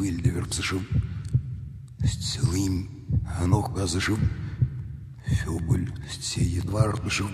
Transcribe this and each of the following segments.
wilde stillim en nog bazışım Föbel seyit varmışım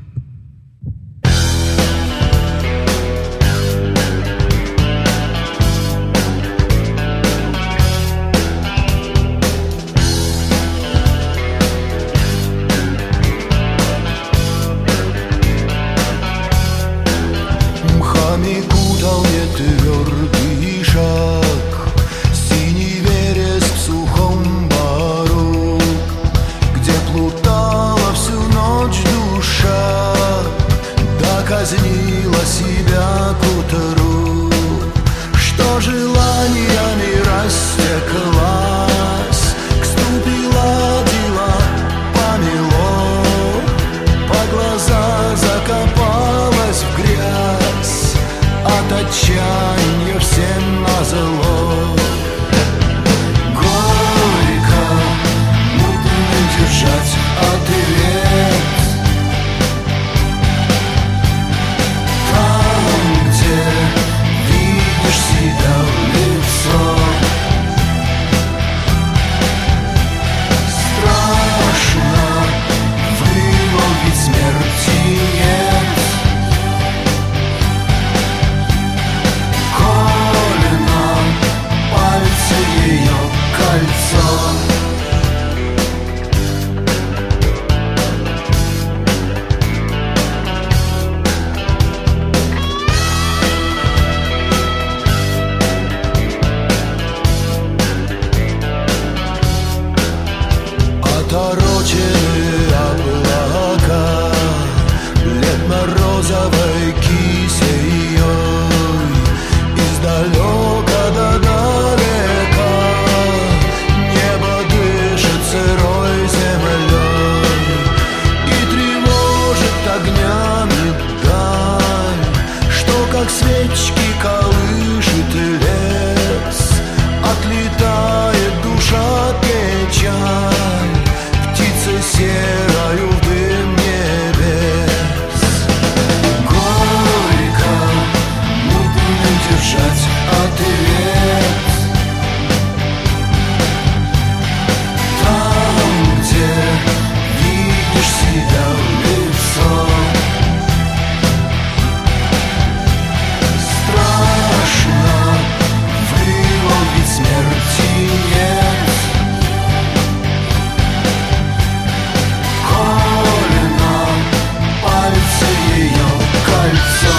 Мхами кутал мне твердый шаг, синий вереск в сухом бару, где плутала всю ночь душа, да казнила себя к утру, что желаниями растеклась, к ступе ладила помело, по глаза закопалась в грязь, от отчаяния всем назло. Горько, муку не держать ответ. Там, где видишь себя в лицо, страшно вымолвить смерти нет. Ее кольцо. Отороченные облака бледно-розовой кисеей издалека до далека небо дышит сырой землей и тревожит огнями даль, что как свечки колышет лес, отлетает душа печаль птицей серою в дым небес. Горько держать ответ. Там, где видишь себя в лицо, страшно вымолвить смерти нет. Коли на пальце ее кольцо.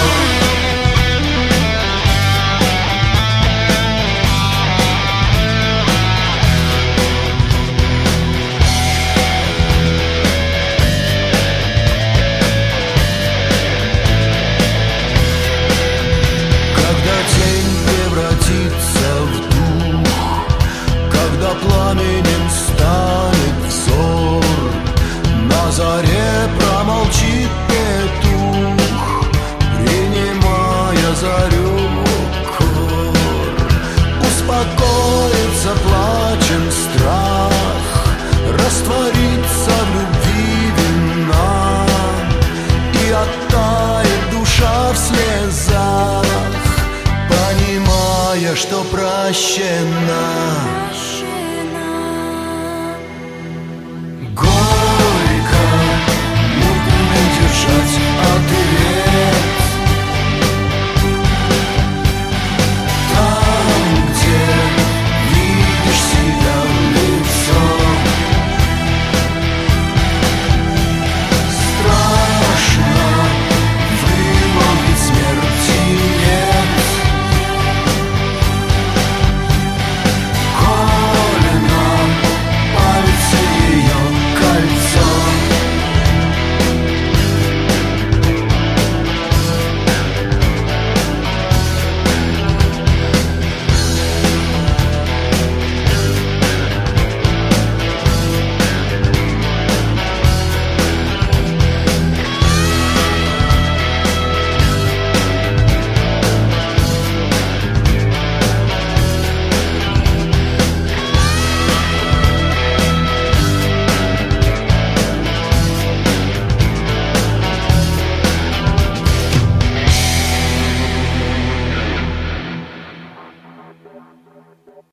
Пламенем станет взор, на заре промолчит петух, принимая зарю кор. Успокоится плачем страх, растворится в любви вина, и оттает душа в слезах, понимая, что прощена. Горько, муку не держать